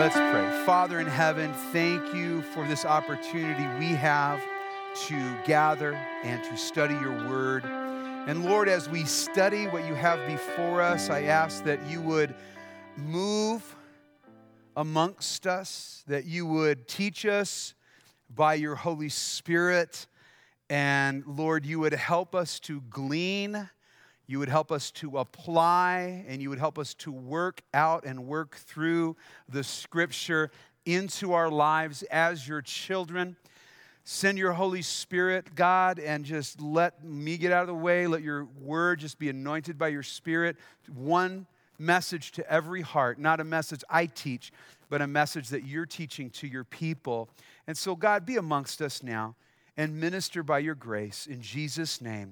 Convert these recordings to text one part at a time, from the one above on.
Let's pray. Father in heaven, thank you for this opportunity we have to gather and to study your word. And Lord, as we study what you have before us, I ask that you would move amongst us, that you would teach us by your Holy Spirit. And Lord, you would help us to glean, you would help us to apply, and you would help us to work out and work through the Scripture into our lives as your children. Send your Holy Spirit, God, and just let me get out of the way. Let your word just be anointed by your Spirit. One message to every heart, not a message I teach, but a message that you're teaching to your people. And so, God, be amongst us now and minister by your grace. In Jesus' name,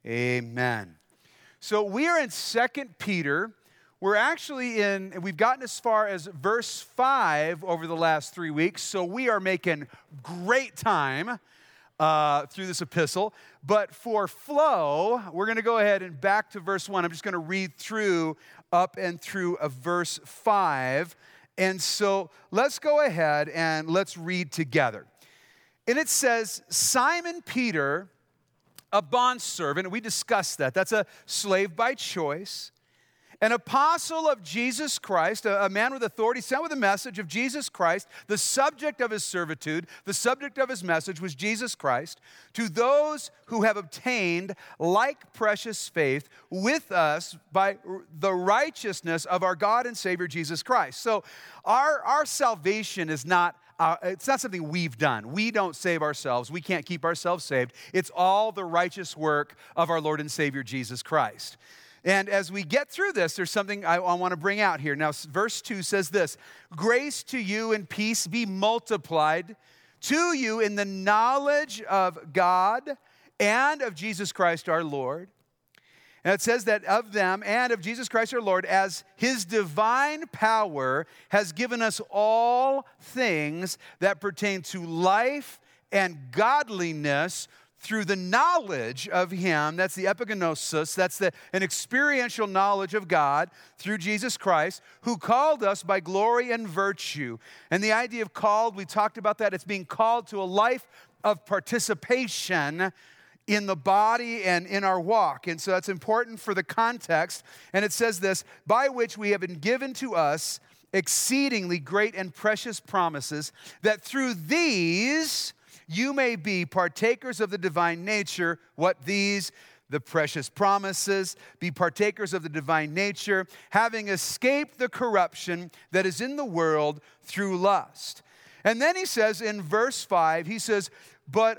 amen. So we are in 2 Peter. We're actually we've gotten as far as verse 5 over the last 3 weeks, so we are making great time through this epistle. But for flow, we're going to go ahead and back to verse 1. I'm just going to read through up and through verse 5. And so let's go ahead and let's read together. And it says, Simon Peter, a bondservant, we discussed that. That's a slave by choice. An apostle of Jesus Christ, a man with authority, sent with a message of Jesus Christ. The subject of his servitude, the subject of his message was Jesus Christ. To those who have obtained like precious faith with us by the righteousness of our God and Savior Jesus Christ. So our salvation is not it's not something we've done. We don't save ourselves. We can't keep ourselves saved. It's all the righteous work of our Lord and Savior Jesus Christ. And as we get through this, there's something I want to bring out here. Now, verse 2 says this, grace to you and peace be multiplied to you in the knowledge of God and of Jesus Christ our Lord. And it says that of them and of Jesus Christ our Lord, as his divine power has given us all things that pertain to life and godliness through the knowledge of him. That's the epigenosis. That's an experiential knowledge of God through Jesus Christ, who called us by glory and virtue. And the idea of called, we talked about that. It's being called to a life of participation in the body and in our walk. And so that's important for the context. And it says this, by which we have been given to us exceedingly great and precious promises, that through these you may be partakers of the divine nature. What these? The precious promises. Be partakers of the divine nature, having escaped the corruption that is in the world through lust. And then he says in verse 5, he says, but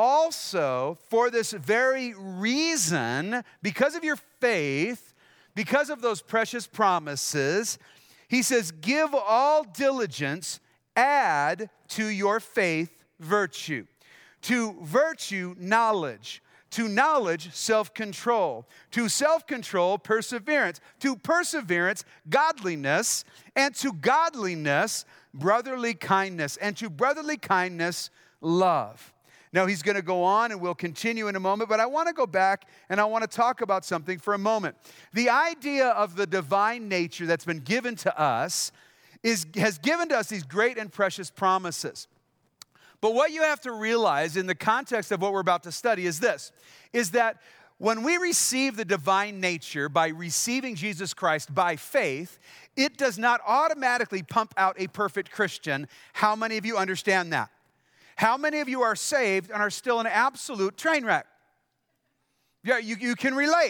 also, for this very reason, because of your faith, because of those precious promises, he says, give all diligence, add to your faith virtue. To virtue, knowledge. To knowledge, self-control. To self-control, perseverance. To perseverance, godliness. And to godliness, brotherly kindness. And to brotherly kindness, love. Now, he's going to go on, and we'll continue in a moment, but I want to go back, and I want to talk about something for a moment. The idea of the divine nature that's been given to us has given to us these great and precious promises. But what you have to realize in the context of what we're about to study is this, is that when we receive the divine nature by receiving Jesus Christ by faith, it does not automatically pump out a perfect Christian. How many of you understand that? How many of you are saved and are still an absolute train wreck? Yeah, you can relate.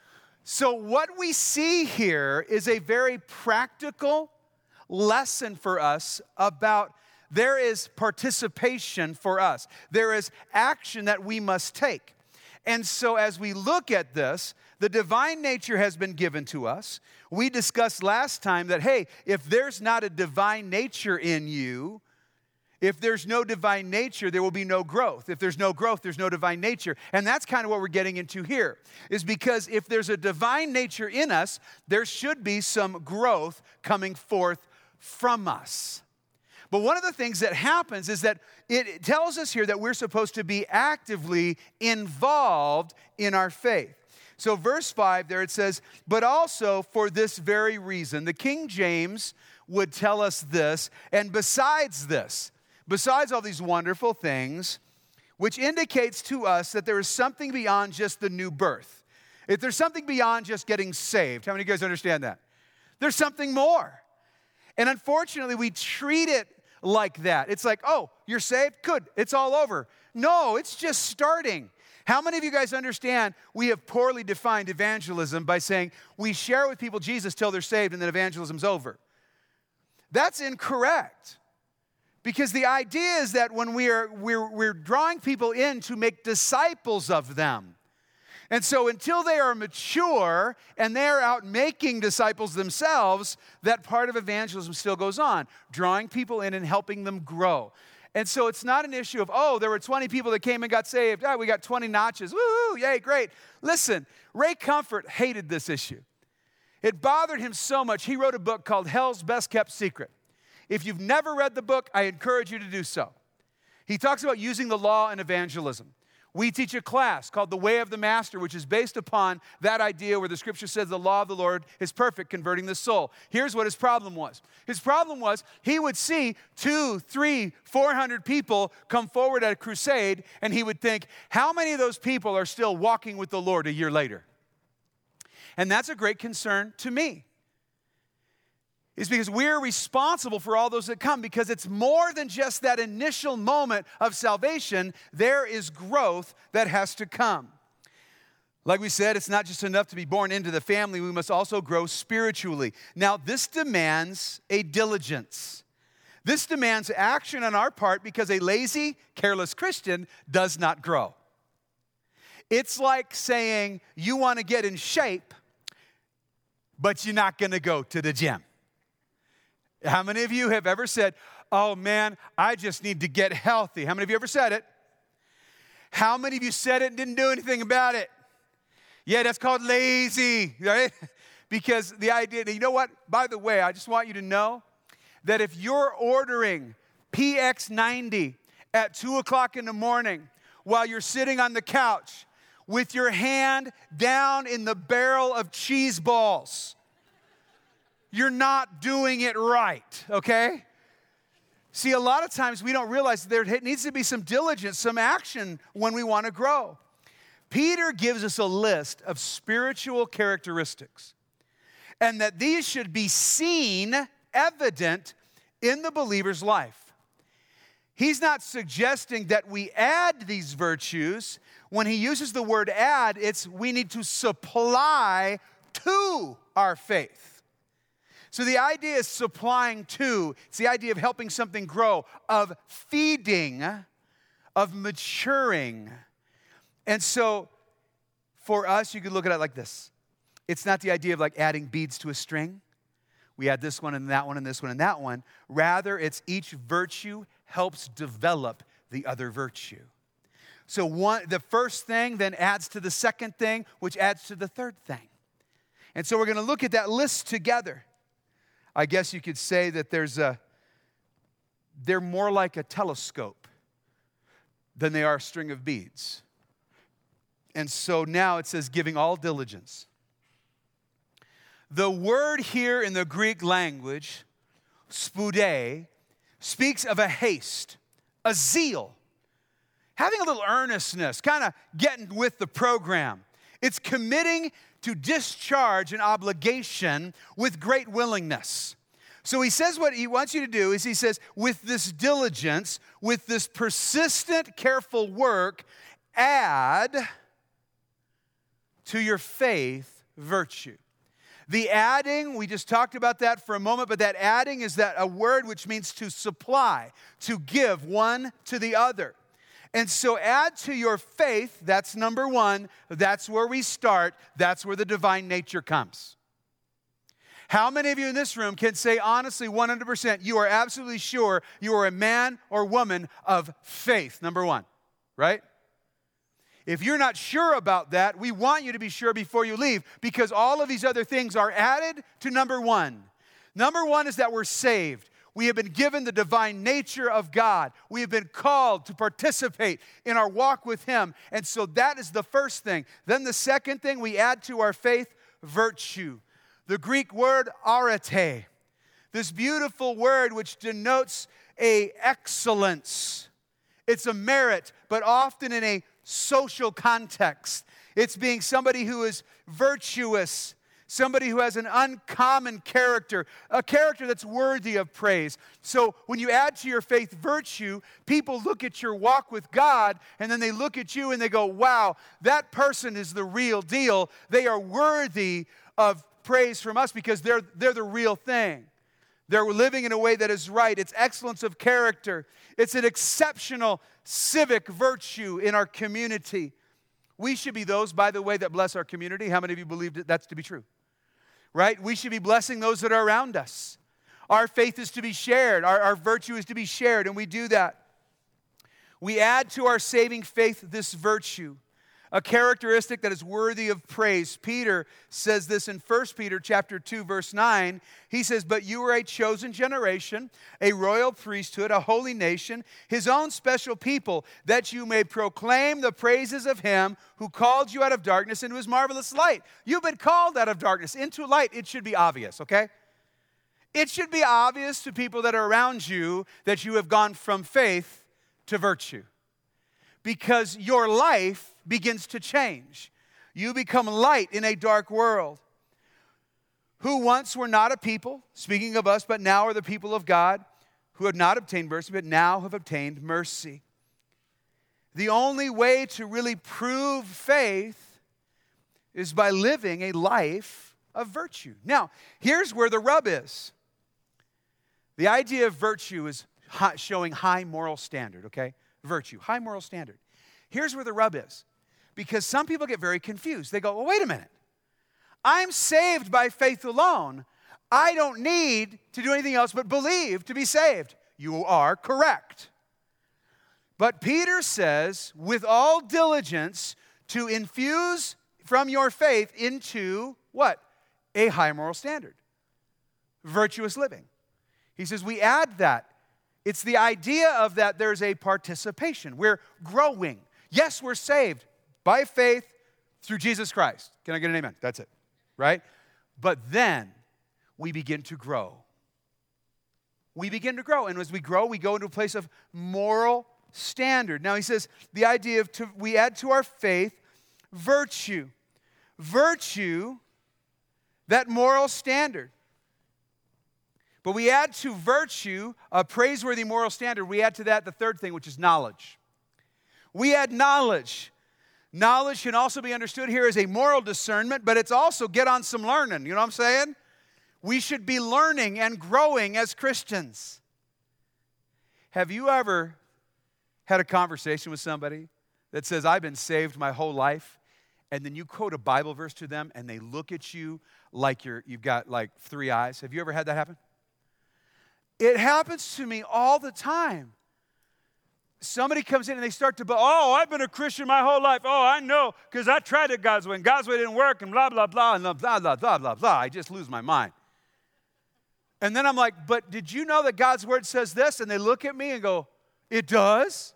So what we see here is a very practical lesson for us about there is participation for us. There is action that we must take. And so as we look at this, the divine nature has been given to us. We discussed last time that, hey, if there's not a divine nature in you, if there's no divine nature, there will be no growth. If there's no growth, there's no divine nature. And that's kind of what we're getting into here, is because if there's a divine nature in us, there should be some growth coming forth from us. But one of the things that happens is that it tells us here that we're supposed to be actively involved in our faith. So verse 5 there it says, but also for this very reason. The King James would tell us this. And besides this, besides all these wonderful things, which indicates to us that there is something beyond just the new birth. If there's something beyond just getting saved, how many of you guys understand that? There's something more. And unfortunately, we treat it like that. It's like, oh, you're saved? Good, it's all over. No, it's just starting. How many of you guys understand we have poorly defined evangelism by saying we share with people Jesus till they're saved and then evangelism's over? That's incorrect. Because the idea is that when we're drawing people in to make disciples of them. And so until they are mature and they're out making disciples themselves, that part of evangelism still goes on, drawing people in and helping them grow. And so it's not an issue of, oh, there were 20 people that came and got saved. We got 20 notches. Woo, yay, great. Listen, Ray Comfort hated this issue. It bothered him so much, he wrote a book called Hell's Best Kept Secret. If you've never read the book, I encourage you to do so. He talks about using the law in evangelism. We teach a class called The Way of the Master, which is based upon that idea where the scripture says the law of the Lord is perfect, converting the soul. Here's what his problem was. His problem was he would see 200, 300, 400 people come forward at a crusade, and he would think, how many of those people are still walking with the Lord a year later? And that's a great concern to me. Is because we're responsible for all those that come, because it's more than just that initial moment of salvation. There is growth that has to come. Like we said, it's not just enough to be born into the family. We must also grow spiritually. Now, this demands a diligence. This demands action on our part, because a lazy, careless Christian does not grow. It's like saying you want to get in shape, but you're not going to go to the gym. How many of you have ever said, oh man, I just need to get healthy? How many of you ever said it? How many of you said it and didn't do anything about it? Yeah, that's called lazy, right? Because the idea, you know what? By the way, I just want you to know that if you're ordering PX90 at 2 o'clock in the morning while you're sitting on the couch with your hand down in the barrel of cheese balls, you're not doing it right, okay? See, a lot of times we don't realize there needs to be some diligence, some action when we want to grow. Peter gives us a list of spiritual characteristics, and that these should be seen, evident in the believer's life. He's not suggesting that we add these virtues. When he uses the word add, it's we need to supply to our faith. So the idea is supplying to. It's the idea of helping something grow, of feeding, of maturing. And so for us, you could look at it like this. It's not the idea of like adding beads to a string. We add this one and that one and this one and that one. Rather, it's each virtue helps develop the other virtue. So the first thing then adds to the second thing, which adds to the third thing. And so we're going to look at that list together. I guess you could say that they're more like a telescope than they are a string of beads. And so now it says giving all diligence. The word here in the Greek language, spoude, speaks of a haste, a zeal, having a little earnestness, kind of getting with the program. It's committing to discharge an obligation with great willingness. So he says what he wants you to do is he says, with this diligence, with this persistent, careful work, add to your faith virtue. The adding, we just talked about that for a moment, but that adding is that a word which means to supply, to give one to the other. And so add to your faith, that's number one. That's where we start. That's where the divine nature comes. How many of you in this room can say honestly, 100%, you are absolutely sure you are a man or woman of faith, number one, right? If you're not sure about that, we want you to be sure before you leave, because all of these other things are added to number one. Number one is that we're saved. We have been given the divine nature of God. We have been called to participate in our walk with Him. And so that is the first thing. Then the second thing, we add to our faith virtue. The Greek word arete. This beautiful word which denotes a excellence. It's a merit, but often in a social context. It's being somebody who is virtuous, somebody who has an uncommon character, a character that's worthy of praise. So when you add to your faith virtue, people look at your walk with God, and then they look at you and they go, wow, that person is the real deal. They are worthy of praise from us because they're the real thing. They're living in a way that is right. It's excellence of character. It's an exceptional civic virtue in our community. We should be those, by the way, that bless our community. How many of you believe that that's to be true? Right? We should be blessing those that are around us. Our faith is to be shared. Our virtue is to be shared, and we do that. We add to our saving faith this virtue, a characteristic that is worthy of praise. Peter says this in 1 Peter chapter 2, verse 9. He says, but you are a chosen generation, a royal priesthood, a holy nation, his own special people, that you may proclaim the praises of him who called you out of darkness into his marvelous light. You've been called out of darkness into light. It should be obvious, okay? It should be obvious to people that are around you that you have gone from faith to virtue. Because your life begins to change. You become light in a dark world. Who once were not a people, speaking of us, but now are the people of God, who have not obtained mercy, but now have obtained mercy. The only way to really prove faith is by living a life of virtue. Now, here's where the rub is. The idea of virtue is showing high moral standard, okay? Virtue, high moral standard. Here's where the rub is. Because some people get very confused. They go, well, wait a minute. I'm saved by faith alone. I don't need to do anything else but believe to be saved. You are correct. But Peter says, with all diligence, to infuse from your faith into what? A high moral standard. Virtuous living. He says, we add that. It's the idea of that there's a participation. We're growing. Yes, we're saved by faith through Jesus Christ. Can I get an amen? That's it, right? But then we begin to grow. We begin to grow. And as we grow, we go into a place of moral standard. Now he says the idea of we add to our faith virtue. Virtue, that moral standard. But we add to virtue a praiseworthy moral standard. We add to that the third thing, which is knowledge. We add knowledge. Knowledge can also be understood here as a moral discernment, but it's also get on some learning. You know what I'm saying? We should be learning and growing as Christians. Have you ever had a conversation with somebody that says, I've been saved my whole life, and then you quote a Bible verse to them, and they look at you like you've got like three eyes? Have you ever had that happen? It happens to me all the time. Somebody comes in and they start to, I've been a Christian my whole life. Oh, I know, because I tried it God's way, and God's way didn't work, and blah, blah, blah, and blah, blah, blah, blah, blah. I just lose my mind. And then I'm like, but did you know that God's word says this? And they look at me and go, it does?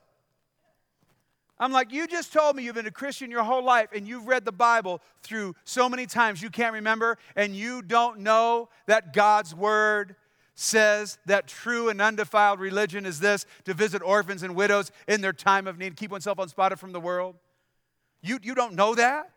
I'm like, you just told me you've been a Christian your whole life, and you've read the Bible through so many times you can't remember, and you don't know that God's word says that true and undefiled religion is this, to visit orphans and widows in their time of need, keep oneself unspotted from the world. You don't know that?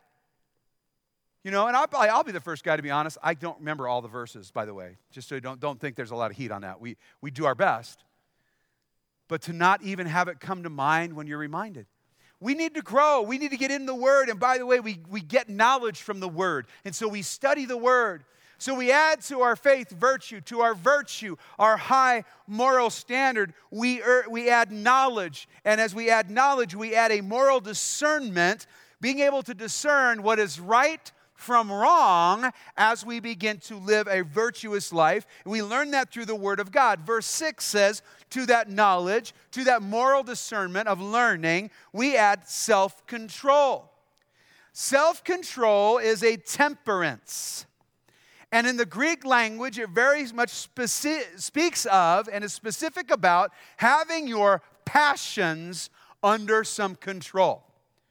You know, and I'll be the first guy to be honest. I don't remember all the verses, by the way, just so you don't think there's a lot of heat on that. We do our best. But to not even have it come to mind when you're reminded. We need to grow. We need to get in the Word. And by the way, we get knowledge from the Word. And so we study the Word. So we add to our faith virtue, to our virtue, our high moral standard, we add knowledge. And as we add knowledge, we add a moral discernment, being able to discern what is right from wrong as we begin to live a virtuous life. And we learn that through the Word of God. Verse 6 says, to that knowledge, to that moral discernment of learning, we add self-control. Self-control is a temperance. And in the Greek language, it very much speaks of and is specific about having your passions under some control.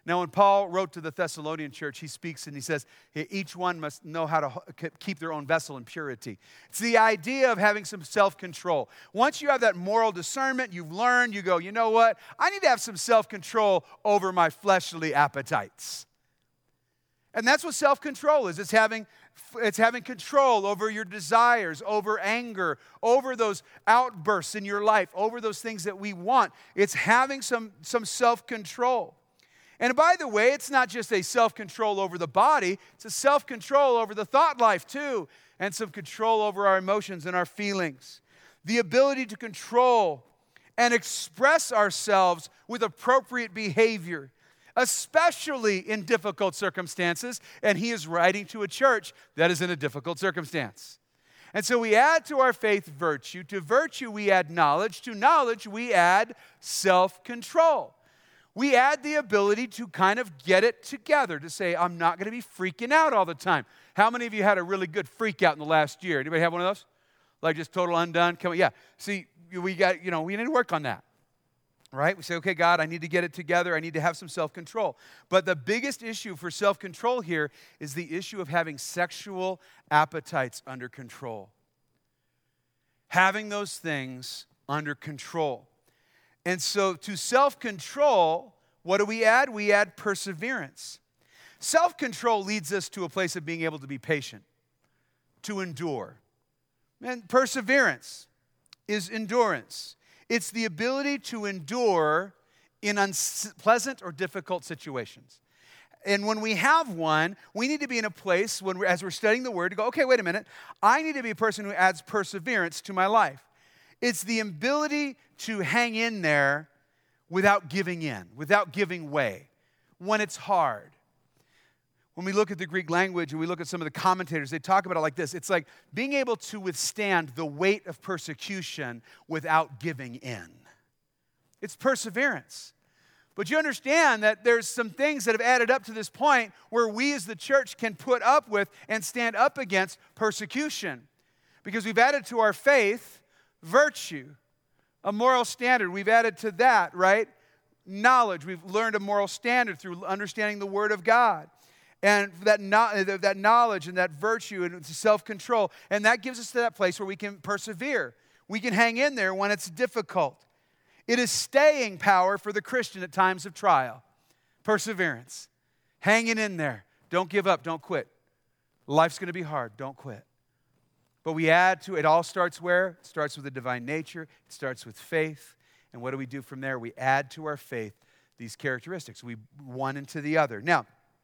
Now, when Paul wrote to the Thessalonian church, he speaks and he says, each one must know how to keep their own vessel in purity. It's the idea of having some self-control. Once you have that moral discernment, you've learned, you go, you know what? I need to have some self-control over my fleshly appetites. And that's what self-control is. It's having control over your desires, over anger, over those outbursts in your life, over those things that we want. It's having some self-control. And by the way, it's not just a self-control over the body, it's a self-control over the thought life too, and some control over our emotions and our feelings. The ability to control and express ourselves with appropriate behavior, especially in difficult circumstances. And he is writing to a church that is in a difficult circumstance. And so we add to our faith virtue. To virtue we add knowledge. To knowledge we add self-control. We add the ability to kind of get it together, to say, I'm not going to be freaking out all the time. How many of you had a really good freak out in the last year? Anybody have one of those? Like just total undone? Come on, yeah. See, we need to work on that. Right? We say, okay, God, I need to get it together. I need to have some self-control. But the biggest issue for self-control here is the issue of having sexual appetites under control. Having those things under control. And so to self-control, what do we add? We add perseverance. Self-control leads us to a place of being able to be patient, to endure. And perseverance is endurance. It's the ability to endure in unpleasant or difficult situations. And when we have one, we need to be in a place, as we're studying the Word, to go, okay, wait a minute. I need to be a person who adds perseverance to my life. It's the ability to hang in there without giving in, without giving way, when it's hard. When we look at the Greek language and we look at some of the commentators, they talk about it like this. It's like being able to withstand the weight of persecution without giving in. It's perseverance. But you understand that there's some things that have added up to this point where we as the church can put up with and stand up against persecution. Because we've added to our faith virtue, a moral standard. We've added to that, right? Knowledge. We've learned a moral standard through understanding the Word of God. And that knowledge and that virtue and self-control. And that gives us to that place where we can persevere. We can hang in there when it's difficult. It is staying power for the Christian at times of trial. Perseverance. Hanging in there. Don't give up. Don't quit. Life's going to be hard. Don't quit. But we add to it. It all starts where? It starts with the divine nature. It starts with faith. And what do we do from there? We add to our faith these characteristics. We one into the other. Now,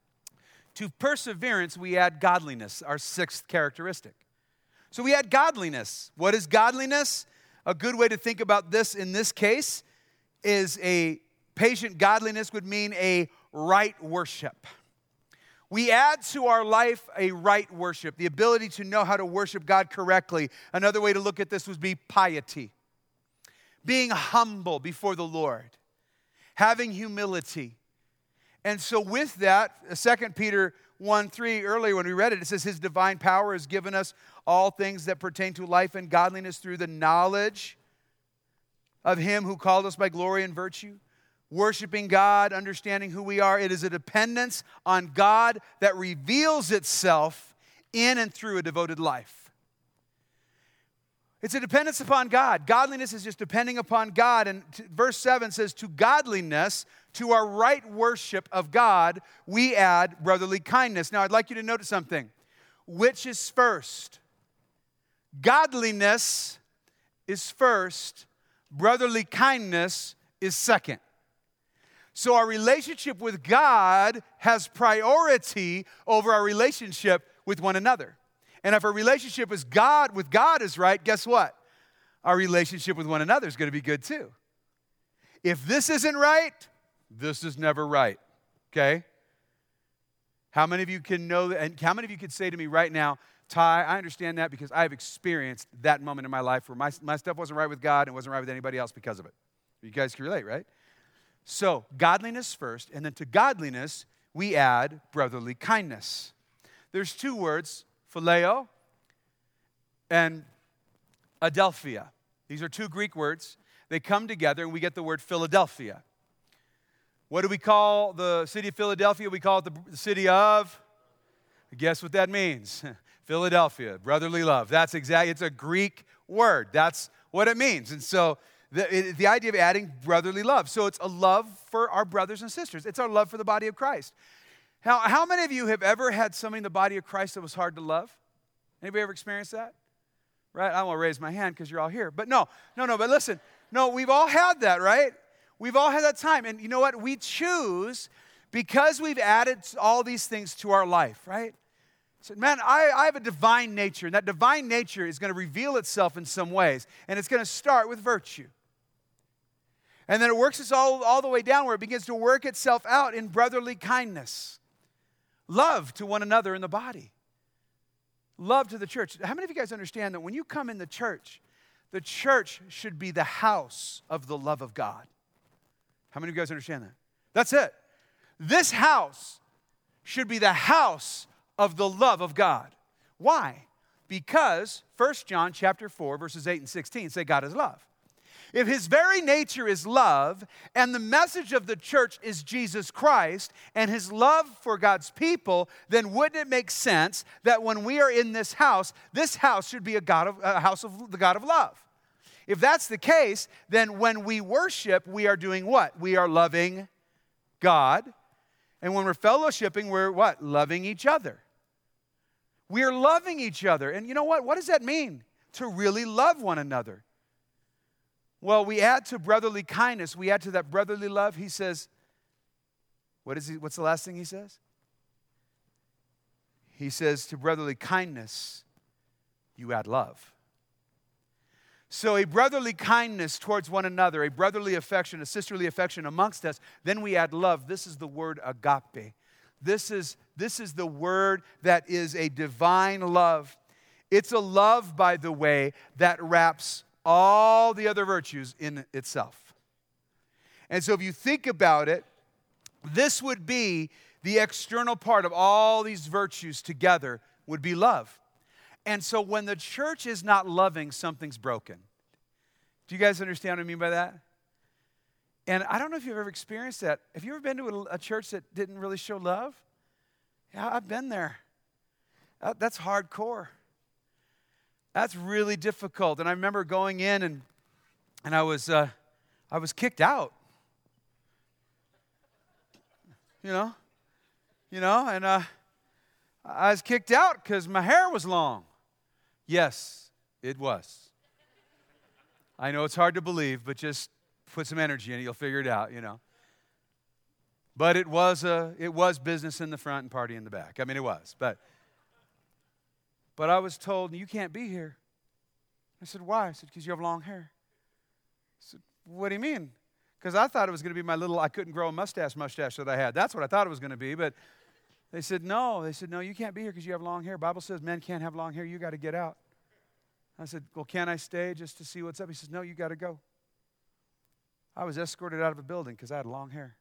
to perseverance, we add godliness, our sixth characteristic. So we add godliness. What is godliness? A good way to think about this in this case is a patient godliness would mean a right worship. We add to our life a right worship, the ability to know how to worship God correctly. Another way to look at this would be piety. Being humble before the Lord. Having humility. And so with that, 2 Peter 1:3, earlier when we read it, it says, His divine power has given us all things that pertain to life and godliness through the knowledge of Him who called us by glory and virtue. Worshiping God, understanding who we are. It is a dependence on God that reveals itself in and through a devoted life. It's a dependence upon God. Godliness is just depending upon God. And verse 7 says, to godliness, to our right worship of God, we add brotherly kindness. Now, I'd like you to notice something. Which is first? Godliness is first. Brotherly kindness is second. So our relationship with God has priority over our relationship with one another. And if our relationship with God is right, guess what? Our relationship with one another is going to be good too. If this isn't right, this is never right. Okay? How many of you can know that? And how many of you could say to me right now, Ty, I understand that because I've experienced that moment in my life where my stuff wasn't right with God and it wasn't right with anybody else because of it. You guys can relate, right? So, godliness first, and then to godliness, we add brotherly kindness. There's two words, phileo and adelphia. These are two Greek words. They come together, and we get the word Philadelphia. What do we call the city of Philadelphia? We call it the city of, guess what that means? Philadelphia, brotherly love. It's a Greek word. That's what it means. And so the idea of adding brotherly love. So it's a love for our brothers and sisters. It's our love for the body of Christ. Now, how many of you have ever had somebody in the body of Christ that was hard to love? Anybody ever experienced that? Right? I won't raise my hand because you're all here. But no, but listen. No, we've all had that, right? We've all had that time. And you know what? We choose because we've added all these things to our life, right? So, man, I have a divine nature. And that divine nature is going to reveal itself in some ways. And it's going to start with virtue. And then it works its all the way down where it begins to work itself out in brotherly kindness. Love to one another in the body. Love to the church. How many of you guys understand that when you come in the church should be the house of the love of God? How many of you guys understand that? That's it. This house should be the house of the love of God. Why? Because 1 John chapter 4, verses 8 and 16 say God is love. If his very nature is love, and the message of the church is Jesus Christ and his love for God's people, then wouldn't it make sense that when we are in this house should be a house of the God of love? If that's the case, then when we worship, we are doing what? We are loving God. And when we're fellowshipping, we're what? Loving each other. We are loving each other. And you know what? What does that mean? To really love one another. Well, we add to brotherly kindness, we add to that brotherly love. He says, what's the last thing he says? He says to brotherly kindness, you add love. So a brotherly kindness towards one another, a brotherly affection, a sisterly affection amongst us, then we add love. This is the word agape. This is the word that is a divine love. It's a love, by the way, that wraps all the other virtues in itself. And so if you think about it, this would be the external part of all these virtues together would be love. And so when the church is not loving, something's broken. Do you guys understand what I mean by that? And I don't know if you've ever experienced that. Have you ever been to a church that didn't really show love? Yeah, I've been there. That's hardcore. That's really difficult. And I remember going in and I was kicked out. And I was kicked out because my hair was long. Yes, it was. I know it's hard to believe, but just put some energy in it, you'll figure it out, But it was business in the front and party in the back. I mean, it was. But I was told, you can't be here. I said, why? I said, because you have long hair. I said, what do you mean? Because I thought it was going to be I couldn't grow a mustache that I had. That's what I thought it was going to be. But they said, no. They said, no, you can't be here because you have long hair. The Bible says men can't have long hair. You got to get out. I said, well, can I stay just to see what's up? He says, no, you got to go. I was escorted out of a building because I had long hair.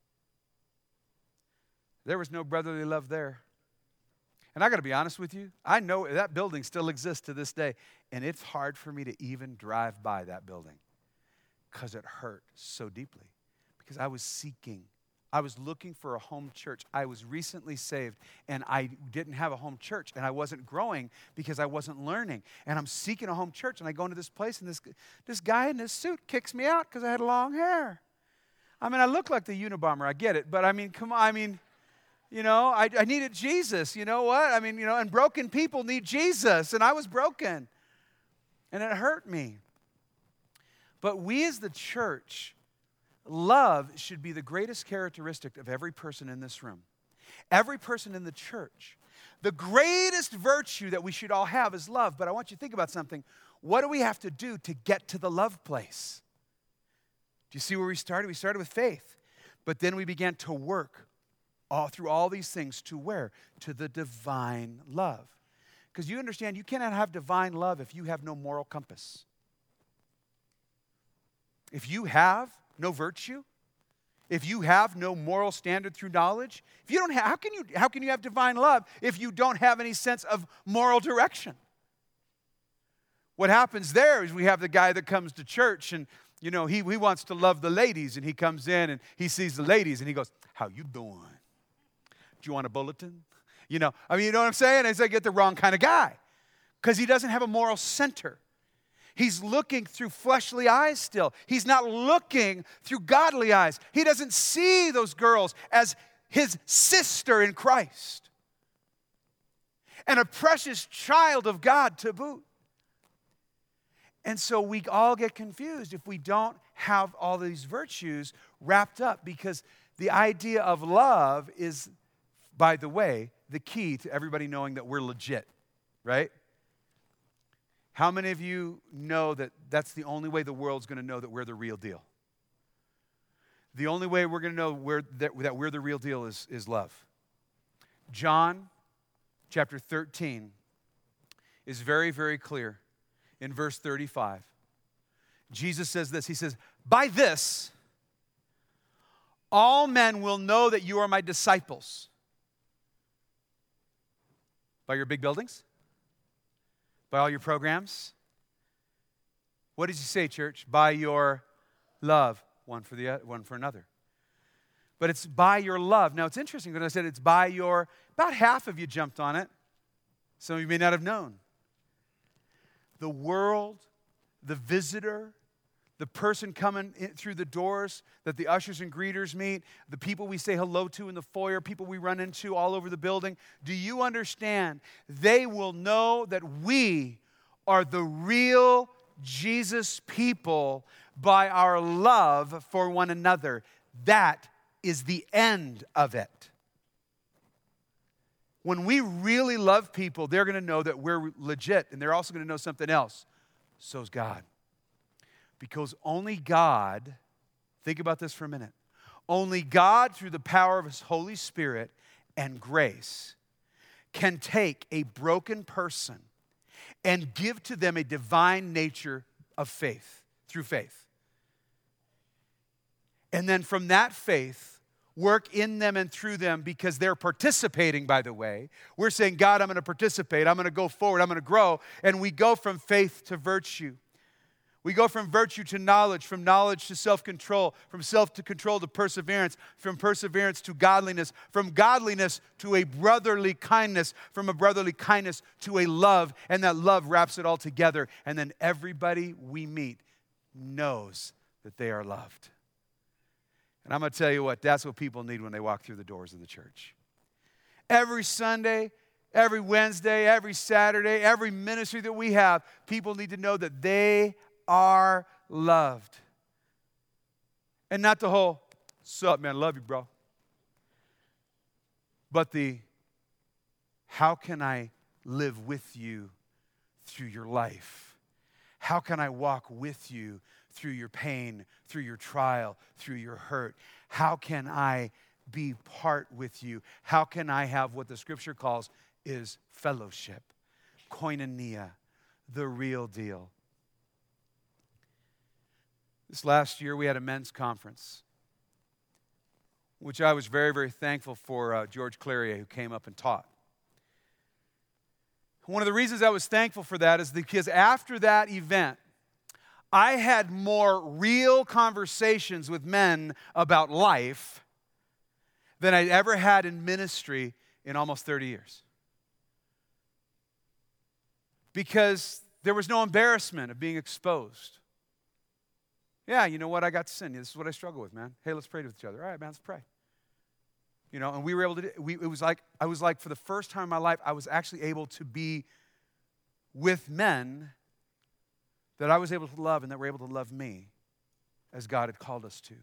There was no brotherly love there. And I got to be honest with you, I know that building still exists to this day, and it's hard for me to even drive by that building because it hurt so deeply. Because I was looking for a home church. I was recently saved, and I didn't have a home church, and I wasn't growing because I wasn't learning. And I'm seeking a home church, and I go into this place, and this guy in this suit kicks me out because I had long hair. I mean, I look like the Unabomber, I get it, but I mean, come on, I needed Jesus, you know what? And broken people need Jesus, and I was broken, and it hurt me. But we as the church, love should be the greatest characteristic of every person in this room. Every person in the church. The greatest virtue that we should all have is love, but I want you to think about something. What do we have to do to get to the love place? Do you see where we started? We started with faith, but then we began to work through all these things to where? To the divine love. Because you understand, you cannot have divine love if you have no moral compass. If you have no virtue, if you have no moral standard through knowledge, if you don't have, how can you have divine love if you don't have any sense of moral direction? What happens there is we have the guy that comes to church and You know, he wants to love the ladies, and he comes in and he sees the ladies and he goes, how you doing? Do you want a bulletin? You know what I'm saying? It's like, get the wrong kind of guy because he doesn't have a moral center. He's looking through fleshly eyes still. He's not looking through godly eyes. He doesn't see those girls as his sister in Christ and a precious child of God to boot. And so we all get confused if we don't have all these virtues wrapped up, because the idea of love is, by the way, the key to everybody knowing that we're legit, right? How many of you know that that's the only way the world's going to know that we're the real deal? The only way we're going to know that we're the real deal is love. John chapter 13 is very, very clear. In verse 35, Jesus says this. He says, by this, all men will know that you are my disciples. By your big buildings? By all your programs? What did you say, church? By your love, one for another. But it's by your love. Now, it's interesting because I said it's by your, about half of you jumped on it. Some of you may not have known. The world, the visitor, the person coming in through the doors that the ushers and greeters meet, the people we say hello to in the foyer, people we run into all over the building, do you understand? They will know that we are the real Jesus people by our love for one another. That is the end of it. When we really love people, they're going to know that we're legit, and they're also going to know something else. So's God. Because only God, think about this for a minute, only God, through the power of His Holy Spirit and grace, can take a broken person and give to them a divine nature of faith, through faith. And then from that faith, work in them and through them, because they're participating, by the way. We're saying, God, I'm going to participate. I'm going to go forward. I'm going to grow. And we go from faith to virtue. We go from virtue to knowledge, from knowledge to self-control, from self-control to perseverance, from perseverance to godliness, from godliness to a brotherly kindness, from a brotherly kindness to a love, and that love wraps it all together. And then everybody we meet knows that they are loved. And I'm going to tell you what, that's what people need when they walk through the doors of the church. Every Sunday, every Wednesday, every Saturday, every ministry that we have, people need to know that they are loved. And not the whole, sup, man, love you, bro. But the, how can I live with you through your life? How can I walk with you through your pain, through your trial, through your hurt? How can I be part with you? How can I have what the Scripture calls is fellowship, koinonia, the real deal? This last year we had a men's conference, which I was very, very thankful for George Clarier, who came up and taught. One of the reasons I was thankful for that is because after that event, I had more real conversations with men about life than I'd ever had in ministry in almost 30 years. Because there was no embarrassment of being exposed. Yeah, you know what? I got sin. This is what I struggle with, man. Hey, let's pray with each other. All right, man, let's pray. You know, and we were able to, I was like, for the first time in my life, I was actually able to be with men that I was able to love and that were able to love me as God had called us to.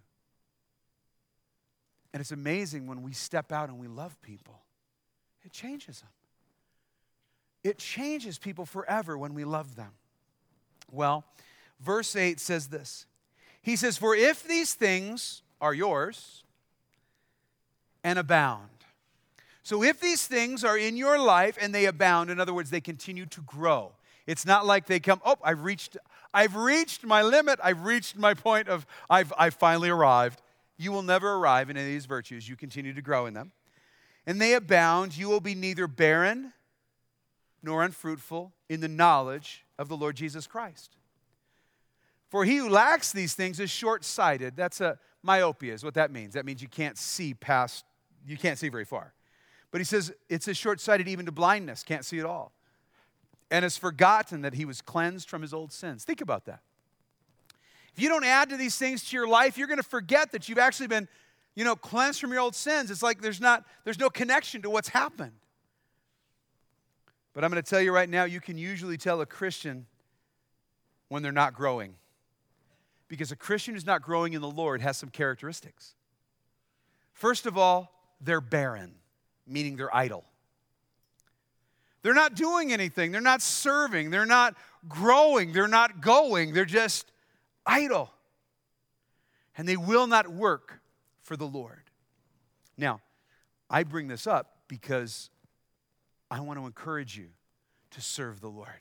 And it's amazing when we step out and we love people. It changes them. It changes people forever when we love them. Well, verse 8 says this. He says, for if these things are yours and abound. So if these things are in your life and they abound, in other words, they continue to grow. It's not like they come, oh, I've reached my limit. I've reached my point of, I've finally arrived. You will never arrive in any of these virtues. You continue to grow in them. And they abound. You will be neither barren nor unfruitful in the knowledge of the Lord Jesus Christ. For he who lacks these things is short-sighted. That's a myopia is what that means. That means you can't see very far. But he says it's as short-sighted even to blindness, can't see at all. And has forgotten that he was cleansed from his old sins. Think about that. If you don't add to these things to your life, you're going to forget that you've actually been, cleansed from your old sins. It's like there's no connection to what's happened. But I'm going to tell you right now, you can usually tell a Christian when they're not growing. Because a Christian who's not growing in the Lord has some characteristics. First of all, they're barren, meaning they're idle. They're not doing anything. They're not serving. They're not growing. They're not going. They're just idle. And they will not work for the Lord. Now, I bring this up because I want to encourage you to serve the Lord.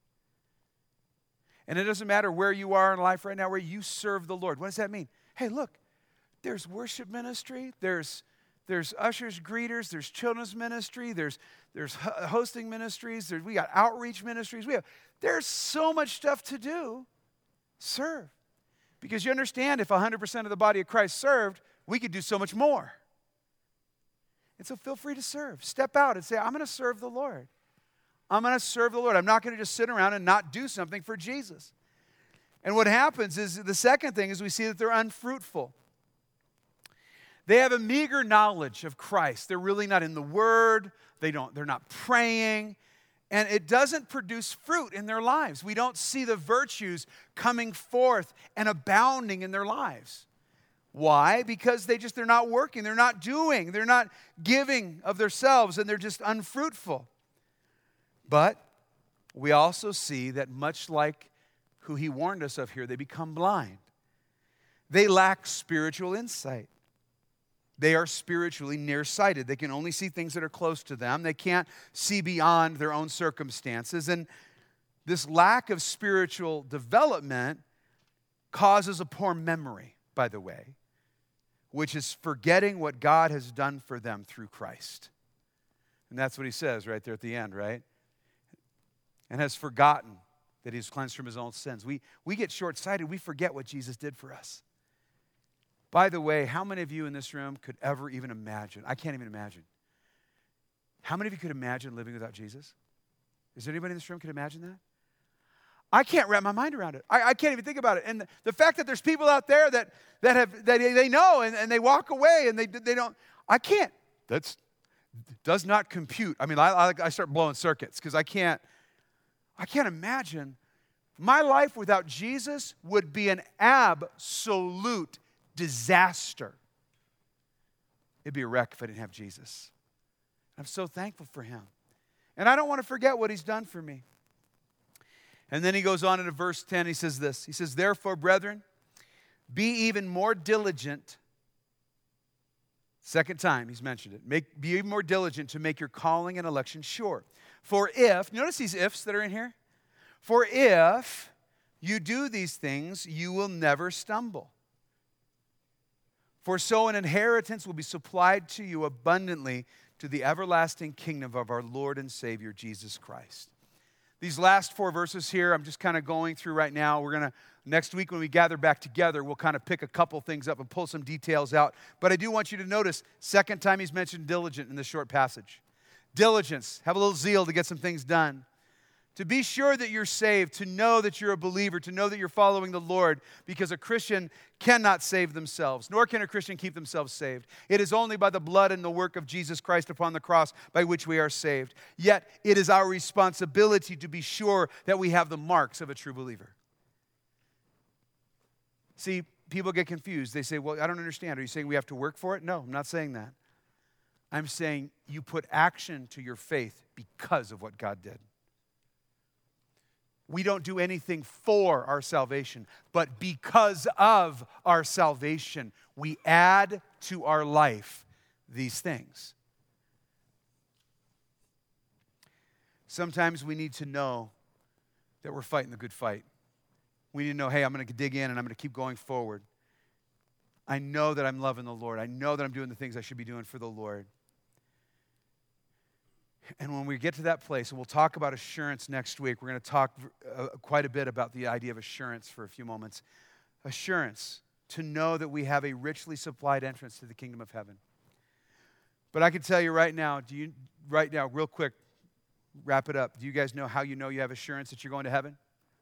And it doesn't matter where you are in life right now, where you serve the Lord. What does that mean? Hey, look, there's worship ministry, there's ushers, greeters, there's children's ministry, there's hosting ministries, we got outreach ministries. There's so much stuff to do. Serve. Because you understand, if 100% of the body of Christ served, we could do so much more. And so feel free to serve. Step out and say, I'm going to serve the Lord. I'm going to serve the Lord. I'm not going to just sit around and not do something for Jesus. And what happens is, the second thing is we see that they're unfruitful. They have a meager knowledge of Christ. They're really not in the Word. They're not praying. And it doesn't produce fruit in their lives. We don't see the virtues coming forth and abounding in their lives. Why? Because they're not working. They're not doing. They're not giving of themselves, and they're just unfruitful. But we also see that much like who he warned us of here, they become blind. They lack spiritual insight. They are spiritually nearsighted. They can only see things that are close to them. They can't see beyond their own circumstances. And this lack of spiritual development causes a poor memory, by the way, which is forgetting what God has done for them through Christ. And that's what he says right there at the end, right? And has forgotten that he's cleansed from his own sins. We get short-sighted. We forget what Jesus did for us. By the way, how many of you in this room could ever even imagine? I can't even imagine. How many of you could imagine living without Jesus? Is there anybody in this room could imagine that? I can't wrap my mind around it. I can't even think about it. And the fact that there's people out there that they know and they walk away and they don't. I can't. That does not compute. I mean, I start blowing circuits because I can't imagine. My life without Jesus would be an absolute disaster. It'd be a wreck if I didn't have Jesus. I'm so thankful for him. And I don't want to forget what he's done for me. And then he goes on into verse 10, he says this. He says, therefore, brethren, be even more diligent. Second time he's mentioned it. Be even more diligent to make your calling and election sure. For if, notice these ifs that are in here. For if you do these things, you will never stumble. For so an inheritance will be supplied to you abundantly to the everlasting kingdom of our Lord and Savior, Jesus Christ. These last 4 verses here, I'm just kind of going through right now. We're going to, next week when we gather back together, we'll kind of pick a couple things up and pull some details out. But I do want you to notice, second time he's mentioned diligent in this short passage. Diligence, have a little zeal to get some things done. To be sure that you're saved, to know that you're a believer, to know that you're following the Lord, because a Christian cannot save themselves, nor can a Christian keep themselves saved. It is only by the blood and the work of Jesus Christ upon the cross by which we are saved. Yet it is our responsibility to be sure that we have the marks of a true believer. See, people get confused. They say, well, I don't understand. Are you saying we have to work for it? No, I'm not saying that. I'm saying you put action to your faith because of what God did. We don't do anything for our salvation, but because of our salvation, we add to our life these things. Sometimes we need to know that we're fighting the good fight. We need to know, hey, I'm going to dig in and I'm going to keep going forward. I know that I'm loving the Lord. I know that I'm doing the things I should be doing for the Lord. And when we get to that place, and we'll talk about assurance next week, we're going to talk quite a bit about the idea of assurance for a few moments. Assurance, to know that we have a richly supplied entrance to the kingdom of heaven. But I can tell you right now, real quick, wrap it up. Do you guys know how you know you have assurance that you're going to heaven?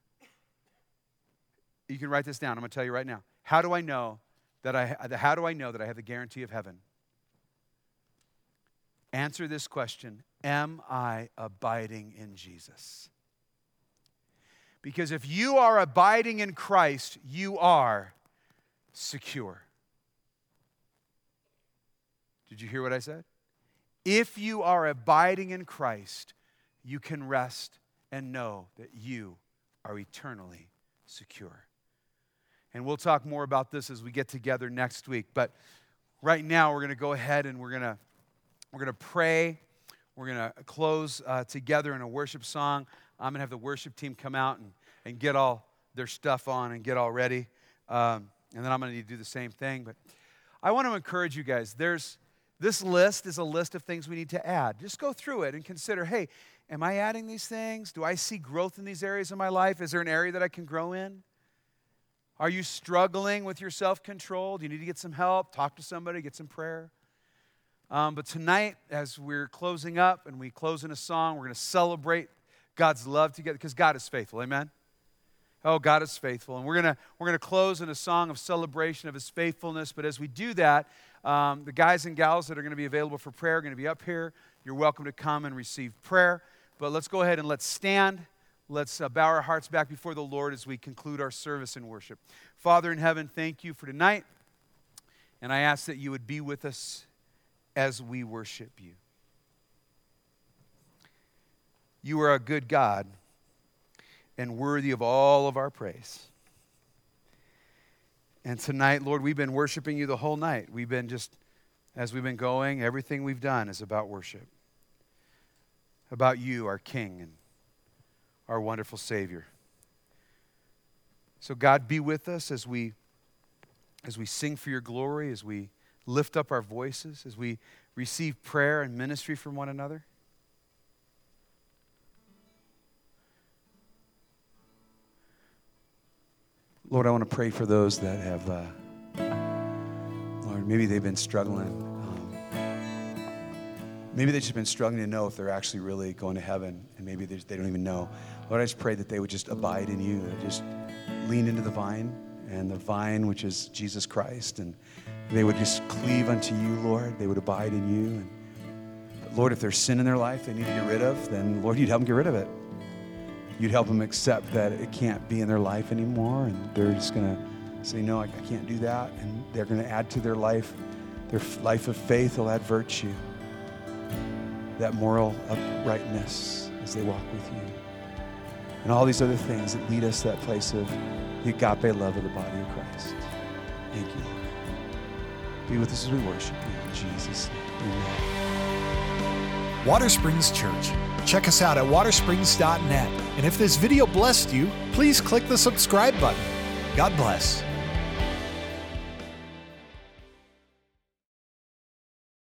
You can write this down. I'm going to tell you right now. How do I know that I have the guarantee of heaven? Answer this question. Am I abiding in Jesus? Because if you are abiding in Christ, you are secure. Did you hear what I said? If you are abiding in Christ, you can rest and know that you are eternally secure. And we'll talk more about this as we get together next week. But right now, we're going to go ahead and we're going to pray. We're going to close together in a worship song. I'm going to have the worship team come out and get all their stuff on and get all ready. And then I'm going to need to do the same thing. But I want to encourage you guys. This list is a list of things we need to add. Just go through it and consider, hey, am I adding these things? Do I see growth in these areas of my life? Is there an area that I can grow in? Are you struggling with your self-control? Do you need to get some help? Talk to somebody, get some prayer. But tonight, as we're closing up and we close in a song, we're going to celebrate God's love together because God is faithful. Amen? Oh, God is faithful. And we're going to close in a song of celebration of His faithfulness. But as we do that, the guys and gals that are going to be available for prayer are going to be up here. You're welcome to come and receive prayer. But let's go ahead and let's stand. Let's bow our hearts back before the Lord as we conclude our service in worship. Father in heaven, thank you for tonight. And I ask that you would be with us as we worship you. You are a good God and worthy of all of our praise. And tonight, Lord, we've been worshiping you the whole night. As we've been going, everything we've done is about worship. About you, our King, and our wonderful Savior. So God, be with us as we sing for your glory, as we lift up our voices, as we receive prayer and ministry from one another. Lord, I want to pray for those that have, Lord, maybe they've been struggling. Maybe they've just been struggling to know if they're actually really going to heaven, and maybe they don't even know. Lord, I just pray that they would just abide in you, that just lean into the vine, and the vine, which is Jesus Christ, and they would just cleave unto you, Lord. They would abide in you. And Lord, if there's sin in their life they need to get rid of, then, Lord, you'd help them get rid of it. You'd help them accept that it can't be in their life anymore, and they're just going to say, no, I can't do that, and they're going to add to their life of faith. They'll add virtue, that moral uprightness as they walk with you, and all these other things that lead us to that place of the agape love of the body of Christ. Thank you, Lord. Be with us as we worship you in Jesus' name. Amen. Water Springs Church. Check us out at watersprings.net. And if this video blessed you, please click the subscribe button. God bless.